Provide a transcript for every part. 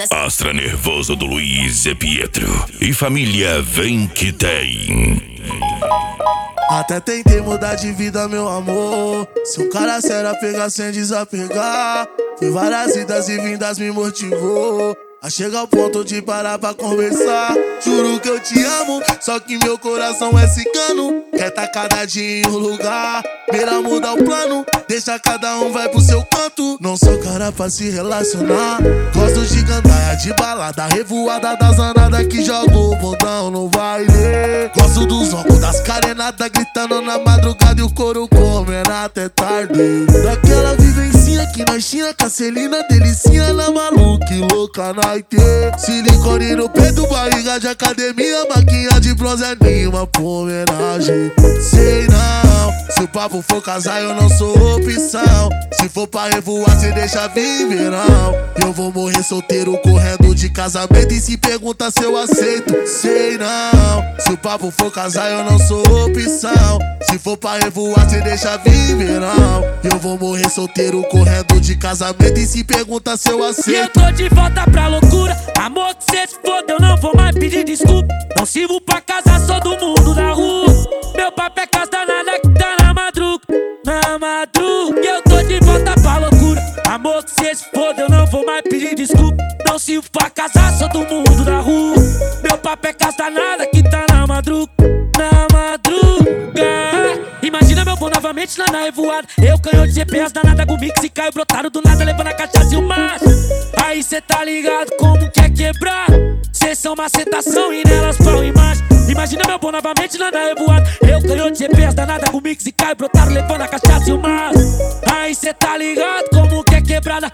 Astra nervoso do Luiz e Pietro. E família vem que tem. Até tentei mudar de vida, meu amor. Se um cara sério a pegar sem desapegar. Foi várias idas e vindas, me motivou a chegar ao ponto de parar pra conversar. Juro que eu te amo, só que meu coração é cigano. Quer tá cada dia em um lugar, beira mudar o plano, deixa cada um vai pro seu canto. Não sou cara pra se relacionar. Gosto de gandaia, de balada, revoada das anadas que joga o bundão no baile. Gosto dos ombros, das carenadas gritando na madrugada e o couro comendo até tarde. Daquela vivencinha que nós tinha com a Celina, delicinha na maluca e louca na IT. Silicone no peito, barriga de academia, maquinha de bronze é nenhuma por homenagem. Sei não, se o papo for casar eu não sou opção. Se for pra revoar cê deixa vir verão. Eu vou morrer solteiro correndo de casamento e se pergunta se eu aceito. Sei não, se o papo for casar eu não sou opção. Se for pra revoar cê deixa vir verão. Eu vou morrer solteiro correndo de casamento e se pergunta se eu aceito. E eu tô de volta pra loucura, amor que cê se foda, eu não vou mais pedir desculpa. Não sirvo pra casar, sou do mundo da rua. Meu papo é casa danada que tá na madruga, na madruga. E eu tô de volta pra loucura, amor que cê se foda, eu não vou mais pedir desculpa. Não sirvo pra casar, sou do mundo da rua. Meu papo é casa danada que tá na madruga, na madruga. Imagina meu pão novamente lá na revoada. Eu canhou de GPS danada com mix e caiu brotado do nada levando a cachaça e o macho. Aí cê tá ligado como quer quebrar. Cês são macetação e nelas pau e macho. Imagina meu pão novamente lá na revoada. Eu canhou de GPS danada com mix e caiu brotado levando a cachaça e o macho. Aí cê tá ligado como quer quebrada.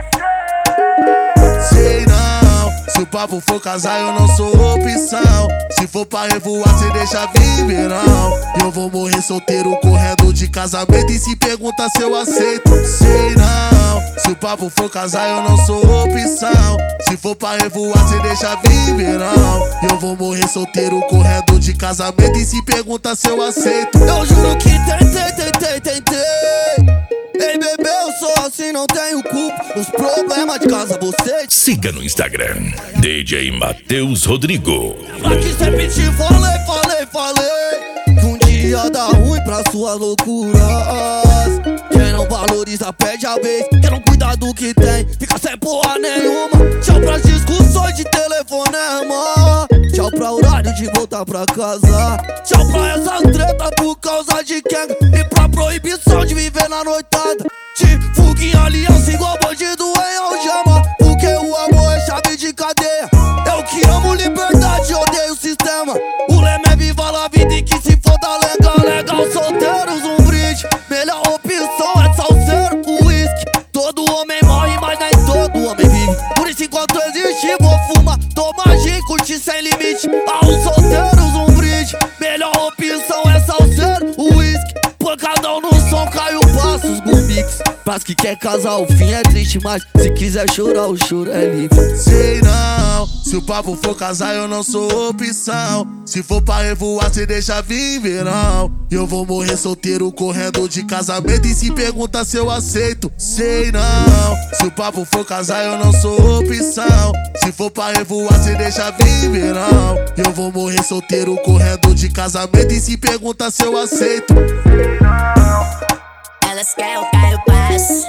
Sei não, se o papo for casar eu não sou opção. Se for pra revoar cê deixa vir verão. Eu vou morrer solteiro correndo de casamento e se pergunta se eu aceito. Sei não, se o papo for casar eu não sou opção. Se for pra revoar cê deixa vir verão. Eu vou morrer solteiro correndo de casamento e se pergunta se eu aceito. Eu juro que tentei. Ei bebê, eu sou assim, não tenho culpa. Os problemas de casa você. Siga no Instagram DJ Matheus Rodrigo. Aqui sempre te falei que um dia dá ruim pra suas loucuras. Quem não valoriza perde a vez. Quem não cuida do que tem fica sem porra nenhuma. Tchau pras discussões de telefonema. Tchau pra horário de voltar pra casa. Tchau pra essas tretas por causa de quem. E pra proibição de viver na noitada. De fuga em aliança igual bandido em algema. Porque o amor é chave de cadeia. Eu que amo liberdade, odeio o sistema. O lema é viva la vida e que se foda legal. Solteiros um brinde, melhor opção é salseiro, uísque. Todo homem morre, mas nem todo homem vive. Por isso enquanto existe vou fumar, tomar gin, curtir sem limite. Aos solteiros um brinde, melhor opção é salseiro, uísque. Pancadão no som, caiu passos, boomix. Pras que quer casar o fim é triste, mas se quiser chorar o choro é livre. Sei não, se o papo for casar eu não sou opção. Se for pra revoar cê deixa vir verão. Eu vou morrer solteiro correndo de casamento e se pergunta se eu aceito. Sei não, se o papo for casar eu não sou opção. Se for pra revoar cê deixa vir verão. Eu vou morrer solteiro correndo de casamento e se pergunta se eu aceito. Elas querem o Caio Paz.